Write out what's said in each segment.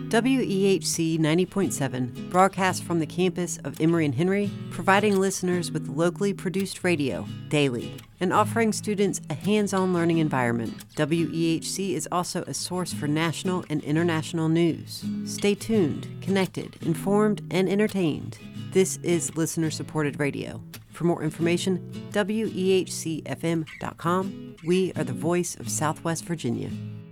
WEHC 90.7 broadcasts from the campus of Emory and Henry, providing listeners with locally produced radio daily and offering students a hands-on learning environment. WEHC is also a source for national and international news. Stay tuned, connected, informed, and entertained. This is listener-supported radio. For more information, WEHCFM.com. We are the voice of Southwest Virginia.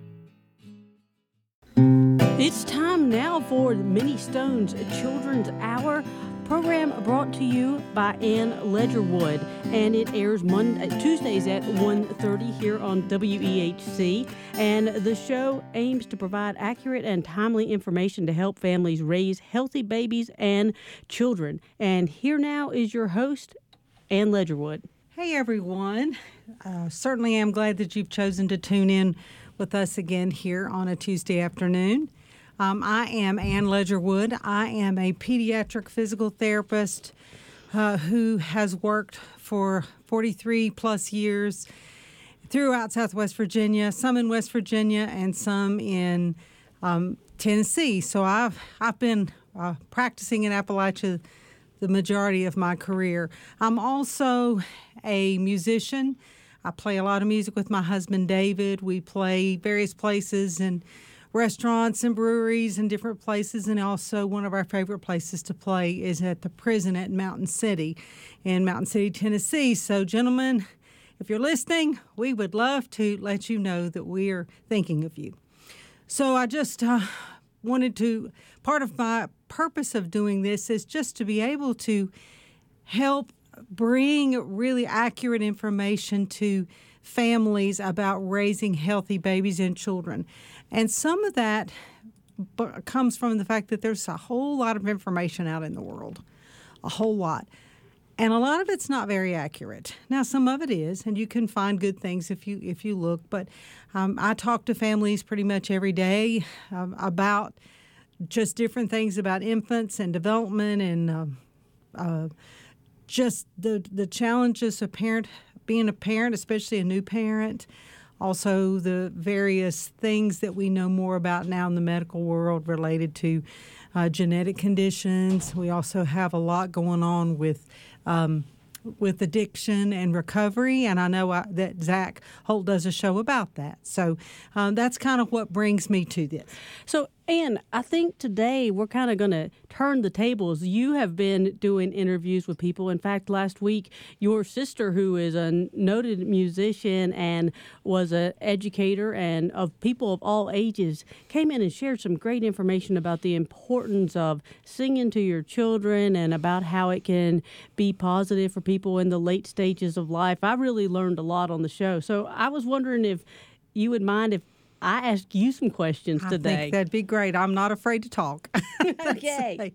It's time now for Many Stones Children's Hour, program brought to you by Ann Ledgerwood, and it airs Tuesdays at 1:30 here on WEHC, and the show aims to provide accurate and timely information to help families raise healthy babies and children. And here now is your host, Ann Ledgerwood. Hey everyone, certainly am glad that you've chosen to tune in with us again here on a Tuesday afternoon. I am Ann Ledgerwood. I am a pediatric physical therapist who has worked for 43 plus years throughout Southwest Virginia, some in West Virginia and some in Tennessee. So I've been practicing in Appalachia the majority of my career. I'm also a musician. I play a lot of music with my husband, David. We play various places and restaurants and breweries and different places, and also one of our favorite places to play is at the prison at Mountain City in Mountain City, Tennessee. So, gentlemen, if you're listening, we would love to let you know that we are thinking of you. So I just wanted to, part of my purpose of doing this is just to be able to help bring really accurate information to families about raising healthy babies and children. And some of that comes from the fact that there's a whole lot of information out in the world, a whole lot. And a lot of it's not very accurate. Now, some of it is, and you can find good things if you look. But I talk to families pretty much every day about just different things about infants and development and just the challenges of being a parent, especially a new parent. Also, the various things that we know more about now in the medical world related to genetic conditions. We also have a lot going on with addiction and recovery, and I know that Zach Holt does a show about that. So that's kind of what brings me to this. So, Ann, I think today we're kind of going to turn the tables. You have been doing interviews with people. In fact, last week, your sister, who is a noted musician and was an educator and of people of all ages, came in and shared some great information about the importance of singing to your children and about how it can be positive for people in the late stages of life. I really learned a lot on the show. So I was wondering if you would mind if I ask you some questions today. I think that'd be great. I'm not afraid to talk. Okay.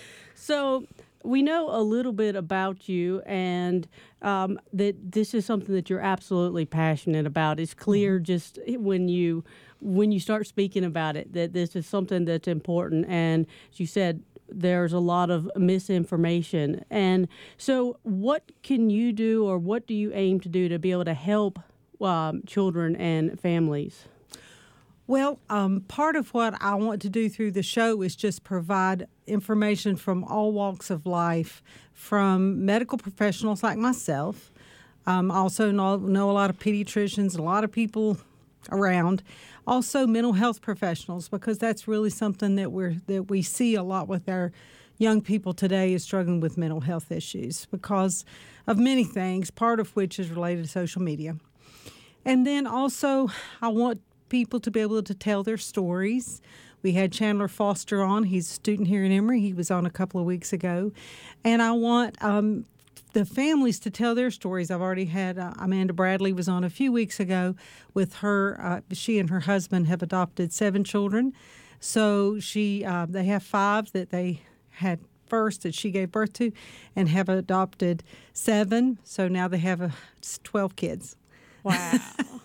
So we know a little bit about you, and that this is something that you're absolutely passionate about. It's clear just when you start speaking about it that this is something that's important. And as you said, there's a lot of misinformation. And so what can you do, or what do you aim to do to be able to help children and families? Well, part of what I want to do through the show is just provide information from all walks of life, from medical professionals like myself. Also know a lot of pediatricians, a lot of people around. Also mental health professionals, because that's really something that we see a lot with our young people today, is struggling with mental health issues because of many things, part of which is related to social media. And then also I want people to be able to tell their stories. We had Chandler Foster on. He's a student here in Emory. He was on a couple of weeks ago. And I want the families to tell their stories. I've already had Amanda Bradley was on a few weeks ago with her. She and her husband have adopted 7 children. So they have 5 that they had first that she gave birth to and have adopted 7. So now they have 12 kids. Wow.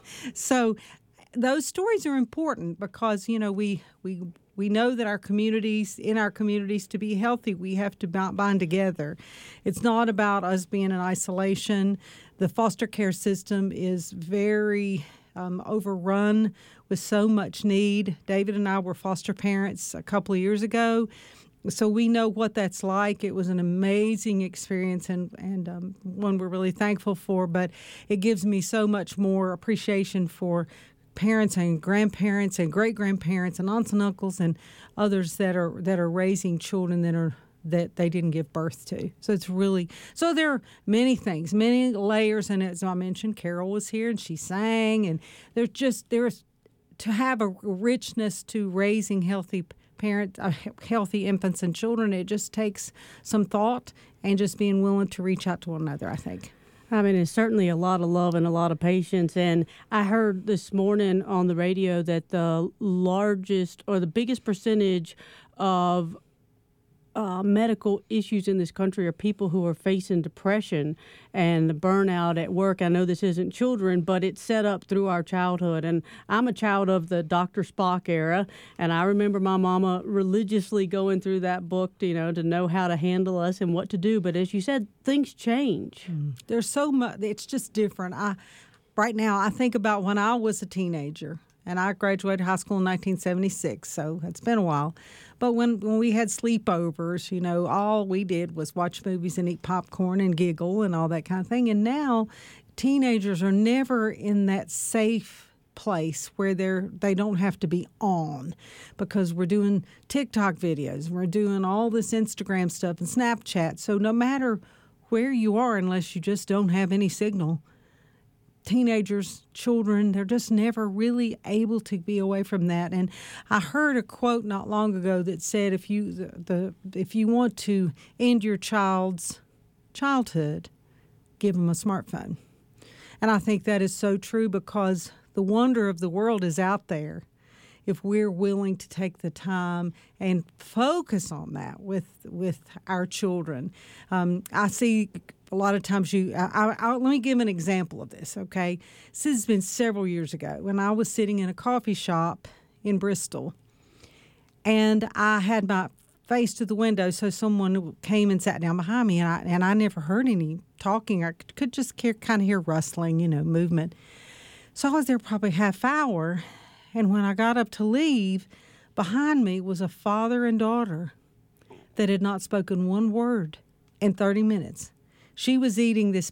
So those stories are important because, we know that in our communities, to be healthy, we have to bind together. It's not about us being in isolation. The foster care system is very overrun with so much need. David and I were foster parents a couple of years ago, so we know what that's like. It was an amazing experience and one we're really thankful for, but it gives me so much more appreciation for parents and grandparents and great-grandparents and aunts and uncles and others that are raising children that they didn't give birth to. So it's really, so there are many things, many layers, and as I mentioned, Carol was here and she sang, and there's to have a richness to raising healthy parents, healthy infants and children. It just takes some thought and just being willing to reach out to one another, I think. I mean, it's certainly a lot of love and a lot of patience. And I heard this morning on the radio that the largest or the biggest percentage of medical issues in this country are people who are facing depression and burnout at work. I know this isn't children, but it's set up through our childhood. And I'm a child of the Dr. Spock era, and I remember my mama religiously going through that book, to know how to handle us and what to do. But as you said, things change. There's so much. It's just different. Right now, I think about when I was a teenager. And I graduated high school in 1976, so it's been a while. But when we had sleepovers, all we did was watch movies and eat popcorn and giggle and all that kind of thing. And now teenagers are never in that safe place where they don't have to be on, because we're doing TikTok videos, we're doing all this Instagram stuff and Snapchat. So no matter where you are, unless you just don't have any signal, teenagers, children, they're just never really able to be away from that. And I heard a quote not long ago that said, if you want to end your child's childhood, give them a smartphone. And I think that is so true, because the wonder of the world is out there if we're willing to take the time and focus on that with our children. I see a lot of times let me give an example of this, okay? This has been several years ago when I was sitting in a coffee shop in Bristol, and I had my face to the window, so someone came and sat down behind me, and I never heard any talking. I could just kind of hear rustling, movement. So I was there probably half hour, and when I got up to leave, behind me was a father and daughter that had not spoken one word in 30 minutes. She was eating this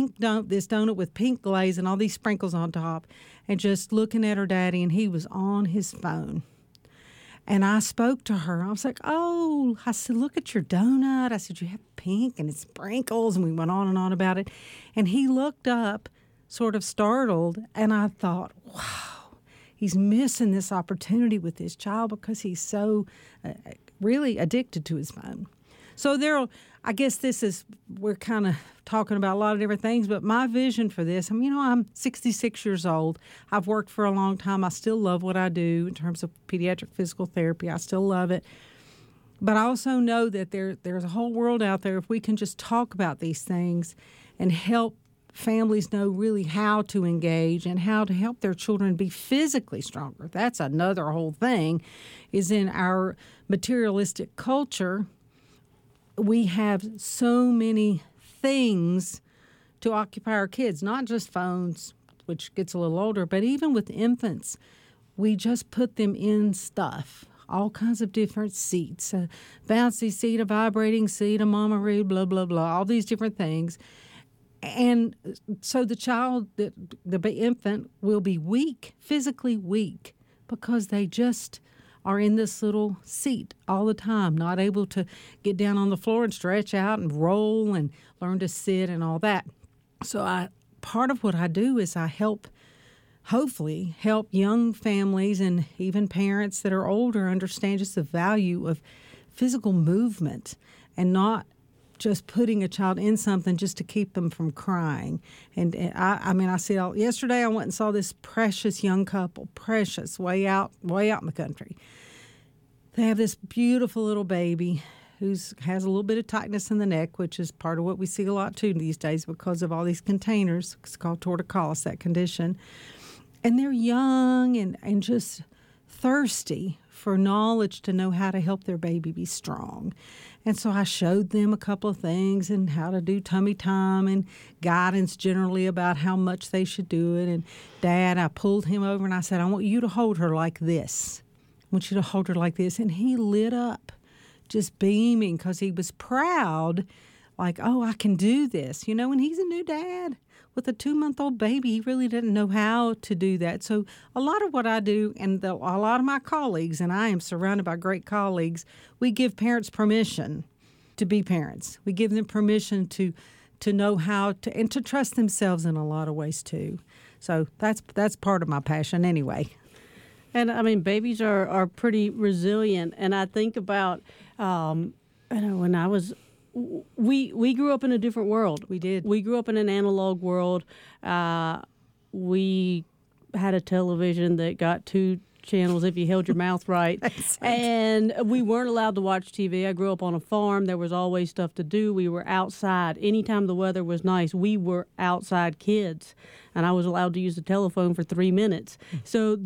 donut with pink glaze and all these sprinkles on top, and just looking at her daddy, and he was on his phone. And I spoke to her. I was like, oh, I said, look at your donut. I said, you have pink and it's sprinkles, and we went on and on about it. And he looked up, sort of startled, and I thought, wow, he's missing this opportunity with his child because he's so really addicted to his phone. So I guess we're kind of talking about a lot of different things, but my vision for this, I'm 66 years old. I've worked for a long time. I still love what I do in terms of pediatric physical therapy. I still love it. But I also know that there's a whole world out there if we can just talk about these things and help families know really how to engage and how to help their children be physically stronger. That's another whole thing, is in our materialistic culture, we have so many things to occupy our kids, not just phones, which gets a little older, but even with infants, we just put them in stuff, all kinds of different seats, a bouncy seat, a vibrating seat, a mama read, blah, blah, blah, all these different things. And so the child, the infant, will be weak, physically weak, because they just are in this little seat all the time, not able to get down on the floor and stretch out and roll and learn to sit and all that. So part of what I do is I hopefully help young families and even parents that are older understand just the value of physical movement and not just putting a child in something just to keep them from crying. And I see yesterday I went and saw this precious young couple, way out in the country. They have this beautiful little baby who has a little bit of tightness in the neck, which is part of what we see a lot too these days because of all these containers. It's called torticollis, that condition. And they're young and just thirsty for knowledge to know how to help their baby be strong. And so I showed them a couple of things and how to do tummy time and guidance generally about how much they should do it. And Dad, I pulled him over and I said, I want you to hold her like this. I want you to hold her like this. And he lit up, just beaming, because he was proud, like, oh, I can do this. You know, and he's a new dad with a 2-month-old baby. He really didn't know how to do that. So a lot of what I do, and a lot of my colleagues, and I am surrounded by great colleagues, we give parents permission to be parents. We give them permission to know how to, and to trust themselves in a lot of ways too. So that's part of my passion anyway. And I mean, babies are pretty resilient. And I think about, when I was, we grew up in a different world. We did. We grew up in an analog world. We had a television that got 2 channels if you held your mouth right. And we weren't allowed to watch TV. I grew up on a farm. There was always stuff to do. We were outside. Anytime the weather was nice, we were outside kids. And I was allowed to use the telephone for 3 minutes. So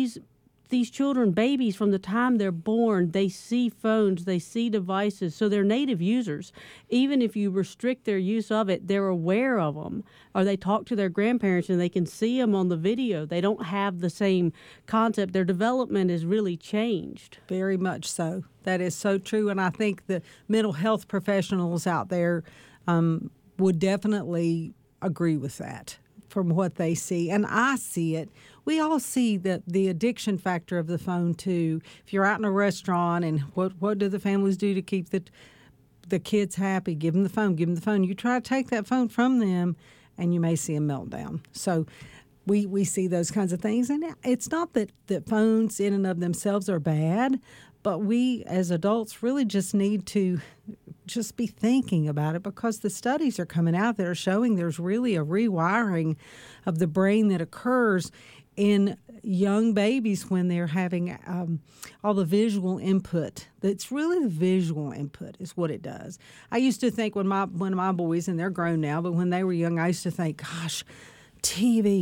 these children, babies, from the time they're born, they see phones, they see devices, so they're native users. Even if you restrict their use of it, they're aware of them. Or they talk to their grandparents and they can see them on the video. They don't have the same concept. Their development has really changed. Very much so. That is so true. And I think the mental health professionals out there would definitely agree with that from what they see. And I see it. We all see the addiction factor of the phone too. If you're out in a restaurant and what do the families do to keep the kids happy? Give them the phone, give them the phone. You try to take that phone from them and you may see a meltdown. So we see those kinds of things. And it's not that phones in and of themselves are bad, but we as adults really just need to just be thinking about it, because the studies are coming out that are showing there's really a rewiring of the brain that occurs in young babies when they're having all the visual input. It's really the visual input is what it does. I used to think when my boys, and they're grown now, but when they were young, I used to think, gosh, TV,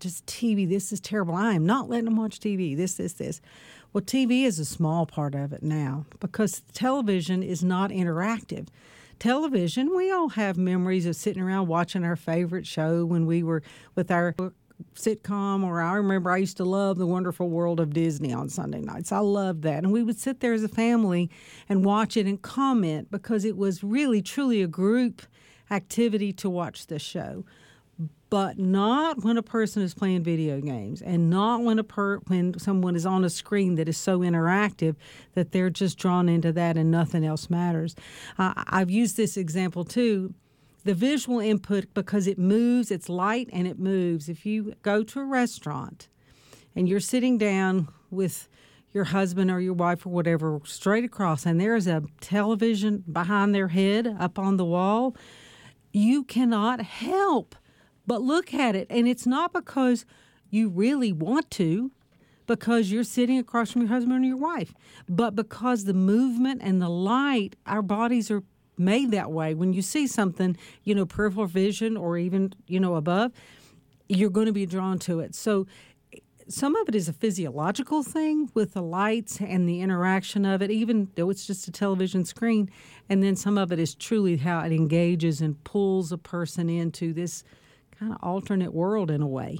TV, this is terrible. I am not letting them watch TV, this. Well, TV is a small part of it now because television is not interactive. Television, we all have memories of sitting around watching our favorite show when we were with our sitcom, or I remember I used to love The Wonderful World of Disney on Sunday nights. I loved that. And we would sit there as a family and watch it and comment because it was really, truly a group activity to watch the show. But not when a person is playing video games, and not when someone is on a screen that is so interactive that they're just drawn into that and nothing else matters. I've used this example too. The visual input, because it moves, it's light and it moves. If you go to a restaurant and you're sitting down with your husband or your wife or whatever straight across, and there's a television behind their head up on the wall, you cannot help but look at it. And it's not because you really want to, because you're sitting across from your husband or your wife, but because the movement and the light, our bodies are made that way. When you see something, peripheral vision or even, above, you're going to be drawn to it. So some of it is a physiological thing with the lights and the interaction of it, even though it's just a television screen. And then some of it is truly how it engages and pulls a person into this kind of alternate world in a way.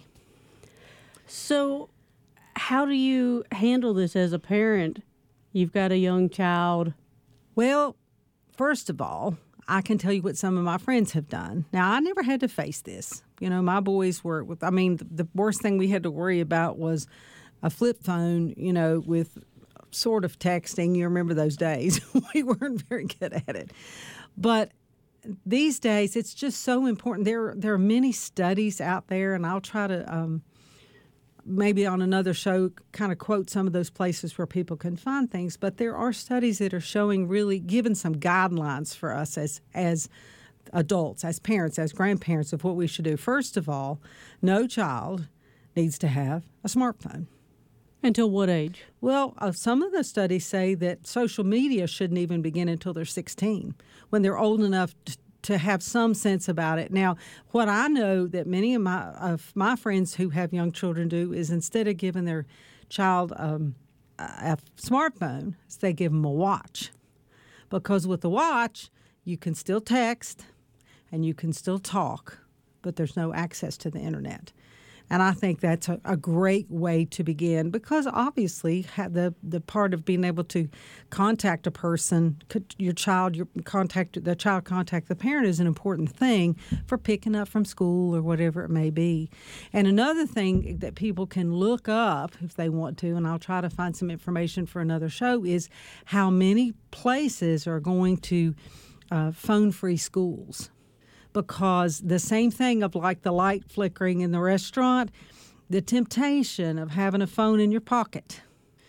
So how do you handle this as a parent? You've got a young child. Well, first of all, I can tell you what some of my friends have done. Now, I never had to face this. My boys were, the worst thing we had to worry about was a flip phone, with sort of texting. You remember those days. We weren't very good at it. But these days, it's just so important. There are many studies out there, and I'll try to maybe on another show kind of quote some of those places where people can find things. But there are studies that are showing, really giving some guidelines for us as adults, as parents, as grandparents, of what we should do. First of all, no child needs to have a smartphone. Until what age? Well, some of the studies say that social media shouldn't even begin until they're 16, when they're old enough to have some sense about it. Now, what I know that many of my friends who have young children do is, instead of giving their child a smartphone is they give them a watch. Because with the watch, you can still text and you can still talk, but there's no access to the internet. And I think that's a great way to begin, because obviously the part of being able to contact a person, the child contact the parent, is an important thing for picking up from school or whatever it may be. And another thing that people can look up if they want to, and I'll try to find some information for another show, is how many places are going to phone-free schools. Because the same thing of like the light flickering in the restaurant, the temptation of having a phone in your pocket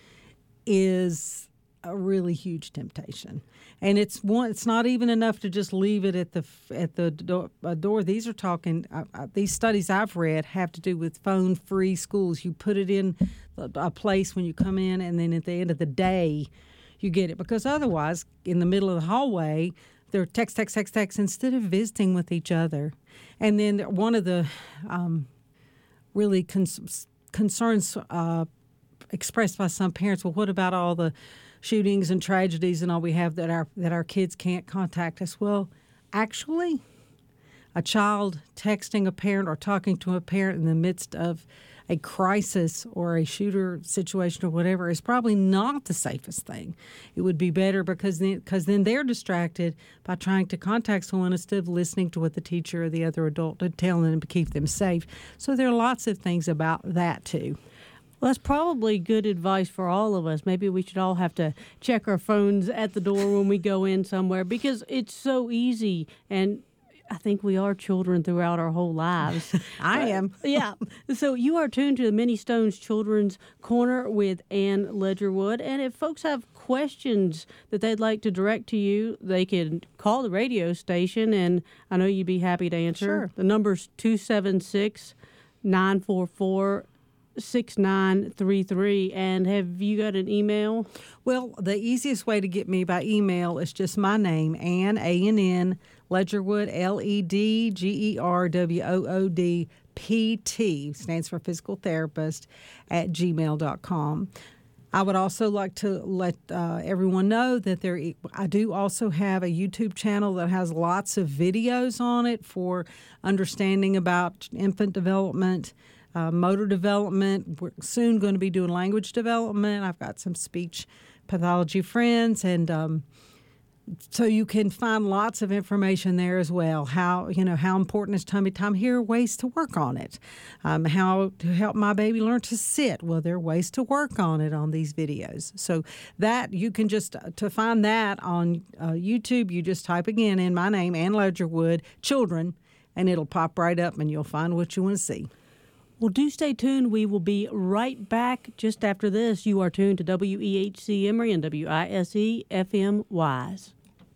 is a really huge temptation. And it's not even enough to just leave it at the door. These are talking. These studies I've read have to do with phone-free schools. You put it in a place when you come in, and then at the end of the day, you get it. Because otherwise, in the middle of the hallway, they're text instead of visiting with each other. And then one of the really concerns expressed by some parents, well, what about all the shootings and tragedies and all we have that our kids can't contact us? Well, actually, a child texting a parent or talking to a parent in the midst of a crisis or a shooter situation or whatever is probably not the safest thing. It would be better because then they're distracted by trying to contact someone instead of listening to what the teacher or the other adult is telling them to keep them safe. So there are lots of things about that too. Well, that's probably good advice for all of us. Maybe we should all have to check our phones at the door when we go in somewhere, because it's so easy, and I think we are children throughout our whole lives. I am. Yeah. So you are tuned to the Minnie Stone's Children's Corner with Ann Ledgerwood. And if folks have questions that they'd like to direct to you, they can call the radio station, and I know you'd be happy to answer. Sure. The number's 276-944-6933. And have you got an email? Well, the easiest way to get me by email is just my name, Ann, A-N-N, Ledgerwood, Ledgerwood, PT, stands for physical therapist, at gmail.com. I would also like to let everyone know that I do also have a YouTube channel that has lots of videos on it for understanding about infant development, motor development. We're soon going to be doing language development. I've got some speech pathology friends, and so you can find lots of information there as well. How important is tummy time? Here are ways to work on it. How to help my baby learn to sit. Well, there are ways to work on it on these videos. So that you can to find that on YouTube, you just type again in my name, Ann Ledgerwood, children, and it'll pop right up and you'll find what you want to see. Well, do stay tuned. We will be right back just after this. You are tuned to WEHC Emory and WISE FM Wise.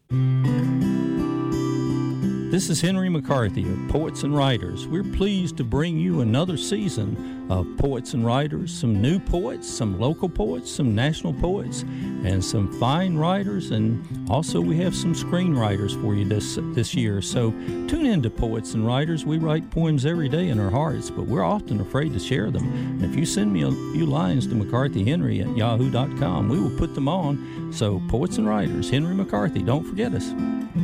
This is Henry McCarthy of Poets and Writers. We're pleased to bring you another season of Poets and Writers, some new poets, some local poets, some national poets, and some fine writers, and also we have some screenwriters for you this year. So tune in to Poets and Writers. We write poems every day in our hearts, but we're often afraid to share them. And if you send me a few lines to McCarthyHenry@yahoo.com, we will put them on. So Poets and Writers, Henry McCarthy, don't forget us.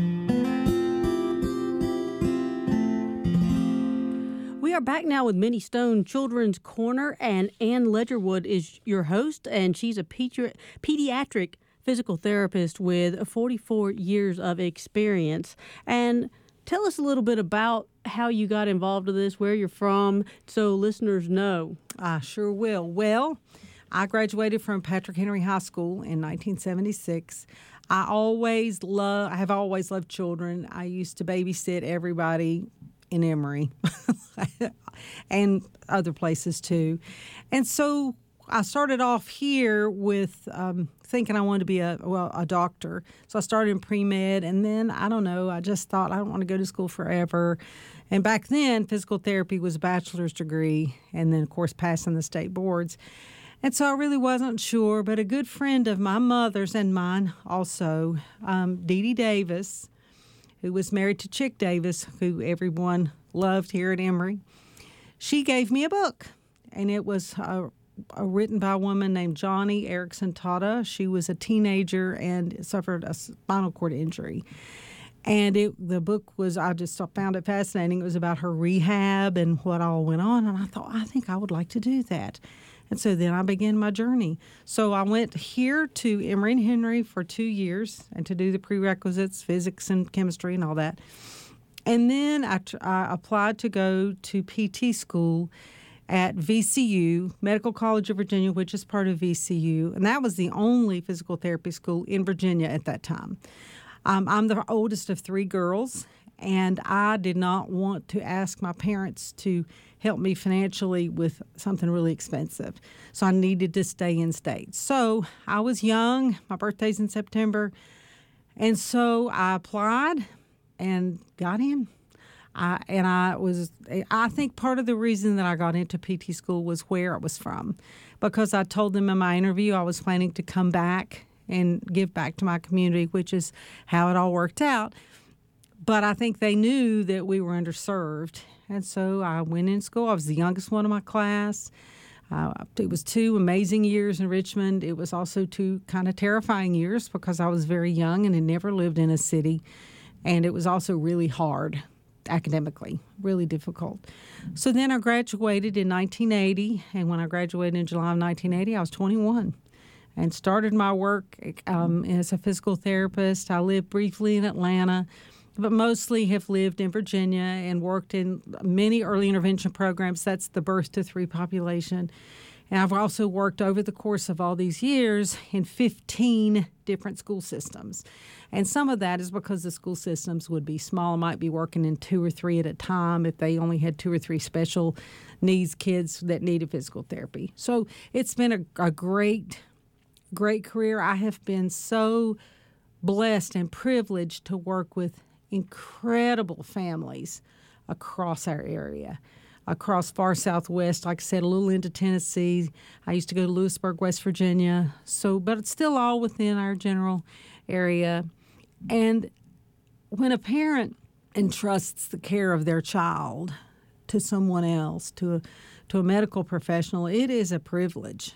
We are back now with Minnie Stone Children's Corner, and Ann Ledgerwood is your host, and she's a pediatric physical therapist with 44 years of experience. And tell us a little bit about how you got involved with this, where you're from, so listeners know. I sure will. Well, I graduated from Patrick Henry High School in 1976. I have always loved children. I used to babysit everybody in Emory and other places too. And so I started off here with thinking I wanted to be a doctor. So I started in pre-med, and then, I just thought I don't want to go to school forever. And back then, physical therapy was a bachelor's degree, and then, of course, passing the state boards. And so I really wasn't sure, but a good friend of my mother's and mine also, Dee Dee Davis, who was married to Chick Davis, who everyone loved here at Emory, she gave me a book. And it was written by a woman named Johnny Erickson Tata. She was a teenager and suffered a spinal cord injury. And the book I just found it fascinating. It was about her rehab and what all went on. And I thought, I think I would like to do that. And so then I began my journey. So I went here to Emory and Henry for 2 years and to do the prerequisites, physics and chemistry and all that. And then I applied to go to PT school at VCU, Medical College of Virginia, which is part of VCU. And that was the only physical therapy school in Virginia at that time. I'm the oldest of 3 girls, and I did not want to ask my parents to help me financially with something really expensive. So I needed to stay in state. So I was young. My birthday's in September. And so I applied and got in. I think part of the reason that I got into PT school was where I was from, because I told them in my interview I was planning to come back and give back to my community, which is how it all worked out. But I think they knew that we were underserved. And so I went in school. I was the youngest one in my class. It was 2 amazing years in Richmond. It was also 2 kind of terrifying years because I was very young and had never lived in a city. And it was also really hard academically, really difficult. So then I graduated in 1980. And when I graduated in July of 1980, I was 21. And started my work as a physical therapist. I lived briefly in Atlanta, but mostly have lived in Virginia and worked in many early intervention programs. That's the birth to 3 population. And I've also worked over the course of all these years in 15 different school systems. And some of that is because the school systems would be small. I might be working in 2 or 3 at a time if they only had 2 or 3 special needs kids that needed physical therapy. So it's been a great career. I have been so blessed and privileged to work with incredible families across our area, across far southwest, like I said, a little into Tennessee. I used to go to Lewisburg, West Virginia. But it's still all within our general area. And when a parent entrusts the care of their child to someone else, to a medical professional, it is a privilege.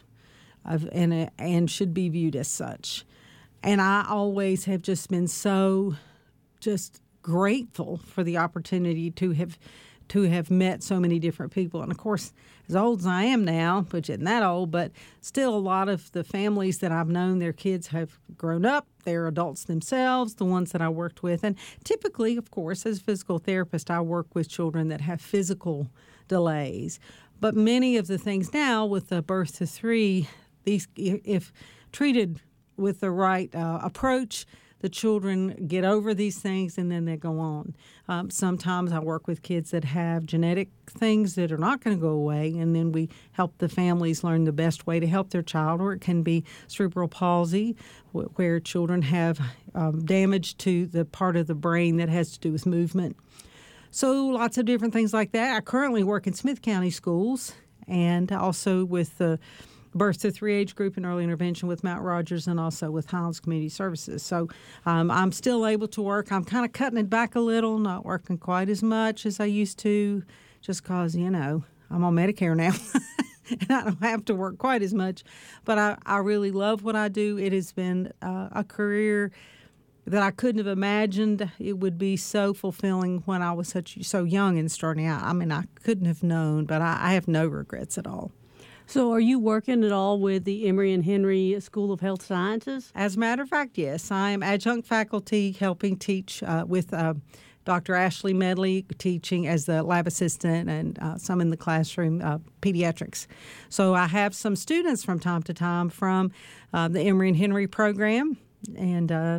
And should be viewed as such. And I always have just been so just grateful for the opportunity to have met so many different people. And, of course, as old as I am now, which isn't that old, but still a lot of the families that I've known, their kids have grown up. They're adults themselves, the ones that I worked with. And typically, of course, as a physical therapist, I work with children that have physical delays. But many of the things now with the birth to 3, these, if treated with the right approach, the children get over these things and then they go on. Sometimes I work with kids that have genetic things that are not going to go away, and then we help the families learn the best way to help their child. Or it can be cerebral palsy, where children have damage to the part of the brain that has to do with movement. So lots of different things like that. I currently work in Smith County schools and also with the birth to 3 age group in early intervention with Mount Rogers and also with Highlands Community Services. So I'm still able to work. I'm kind of cutting it back a little, not working quite as much as I used to, just because, I'm on Medicare now. And I don't have to work quite as much. But I really love what I do. It has been a career that I couldn't have imagined it would be so fulfilling when I was so young and starting out. I mean, I couldn't have known, but I have no regrets at all. So are you working at all with the Emory and Henry School of Health Sciences? As a matter of fact, yes. I am adjunct faculty helping teach with Dr. Ashley Medley, teaching as the lab assistant and some in the classroom, pediatrics. So I have some students from time to time from the Emory and Henry program, and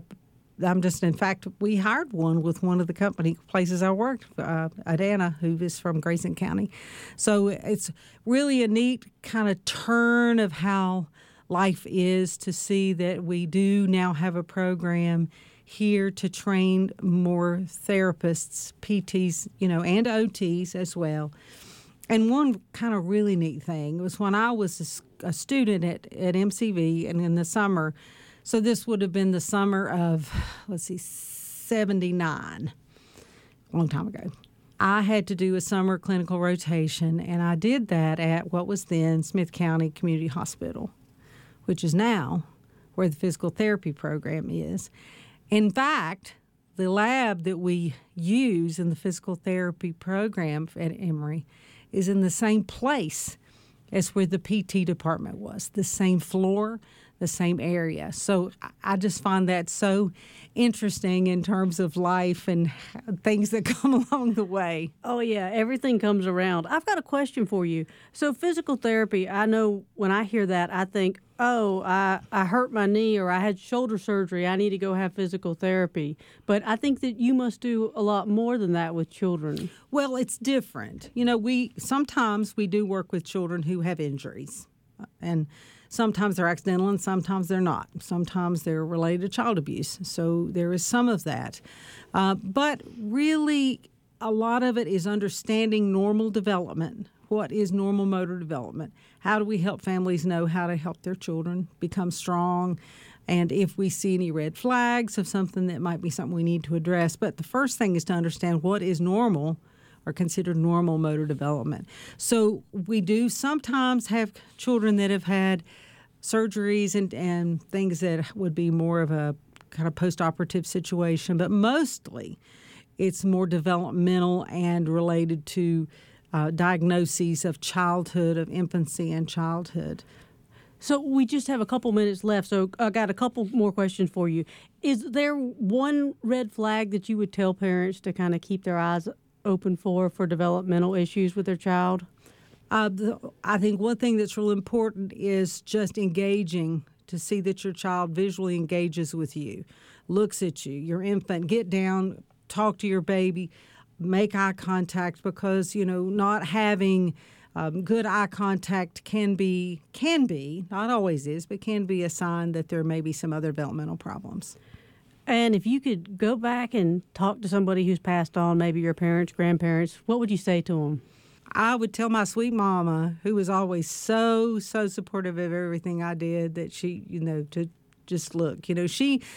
in fact, we hired one with one of the places I worked, Adana, who is from Grayson County. So it's really a neat kind of turn of how life is to see that we do now have a program here to train more therapists, PTs, and OTs as well. And one kind of really neat thing was when I was a student at MCV and in the summer. So this would have been the summer of, 79, a long time ago. I had to do a summer clinical rotation, and I did that at what was then Smith County Community Hospital, which is now where the physical therapy program is. In fact, the lab that we use in the physical therapy program at Emory is in the same place as where the PT department was, the same floor, the same area. So I just find that so interesting in terms of life and things that come along the way. Oh, yeah, everything comes around. I've got a question for you. So physical therapy, I know when I hear that, I think, oh, I hurt my knee or I had shoulder surgery. I need to go have physical therapy. But I think that you must do a lot more than that with children. Well, it's different. You know, sometimes we do work with children who have injuries. And sometimes they're accidental and sometimes they're not. Sometimes they're related to child abuse. So there is some of that. But really, a lot of it is understanding normal development. What is normal motor development? How do we help families know how to help their children become strong? And if we see any red flags of something that might be something we need to address. But the first thing is to understand what is normal or considered normal motor development. So we do sometimes have children that have had surgeries and things that would be more of a kind of post-operative situation, but mostly it's more developmental and related to diagnoses of childhood, of infancy and childhood. So we just have a couple minutes left, so I got a couple more questions for you. Is there one red flag that you would tell parents to kind of keep their eyes open for developmental issues with their child? I think one thing that's real important is just engaging, to see that your child visually engages with you, looks at you, your infant. Get down, talk to your baby, make eye contact, because, you know, not having good eye contact can be, not always is, but can be a sign that there may be some other developmental problems. And if you could go back and talk to somebody who's passed on, maybe your parents, grandparents, what would you say to them? I would tell my sweet mama, who was always so supportive of everything I did, that she, you know, to just look. You know,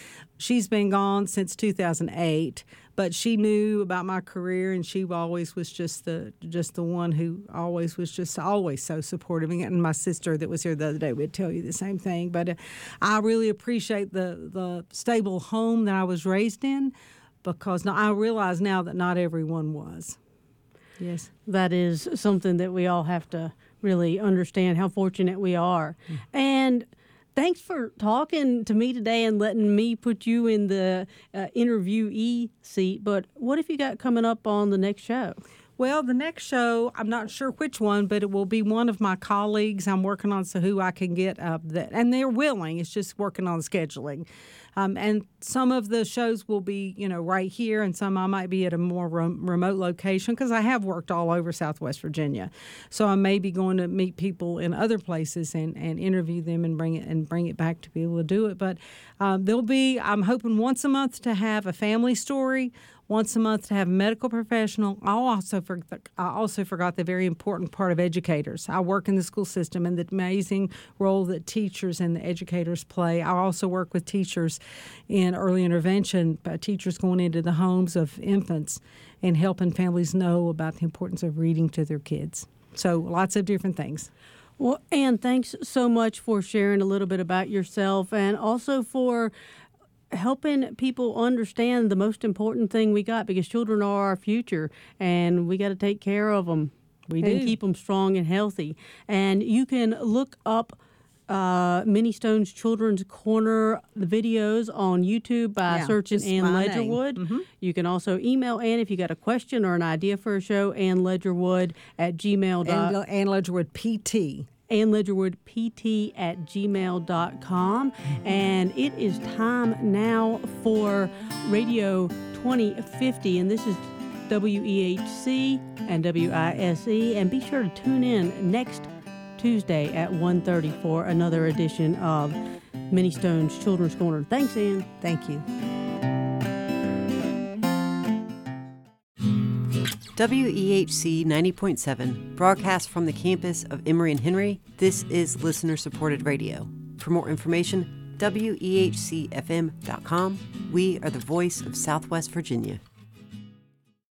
she's been gone since 2008, but she knew about my career, and she always was just the one who always was just always so supportive. And my sister that was here the other day would tell you the same thing. But I really appreciate the stable home that I was raised in, because I realize now that not everyone was. Yes. That is something that we all have to really understand how fortunate we are. And thanks for talking to me today and letting me put you in the interviewee seat. But what have you got coming up on the next show? Well, the next show, I'm not sure which one, but it will be one of my colleagues. I'm working on who I can get that, and they're willing. It's just working on scheduling. And some of the shows will be, you know, right here, and some I might be at a more remote location, because I have worked all over Southwest Virginia. So I may be going to meet people in other places and interview them and bring it back to be able to do it. But there'll be, I'm hoping, once a month to have a family story, once a month to have a medical professional. I also forgot the very important part of educators. I work in the school system, and the amazing role that teachers and the educators play. I also work with teachers in early intervention, teachers going into the homes of infants and helping families know about the importance of reading to their kids. So lots of different things. Well, Ann, thanks so much for sharing a little bit about yourself, and also for helping people understand the most important thing we got, because children are our future, and we got to take care of them. We do. Keep them strong and healthy. And you can look up Minnie Stone's Children's Corner, the videos on YouTube by searching Ann Ledgerwood. Mm-hmm. You can also email Ann if you got a question or an idea for a show, AnnLedgerwood@gmail.com. Ann Ledgerwood PT. AnnLedgerwoodPT@gmail.com. And it is time now for Radio 2050, and this is WEHC and WISE. And be sure to tune in next Tuesday at 1:30 for another edition of Minnie Stone's Children's Corner. Thanks, Ann. Thank you. WEHC 90.7 broadcasts from the campus of Emory and Henry. This is listener-supported radio. For more information, WEHCFM.com. We are the voice of Southwest Virginia.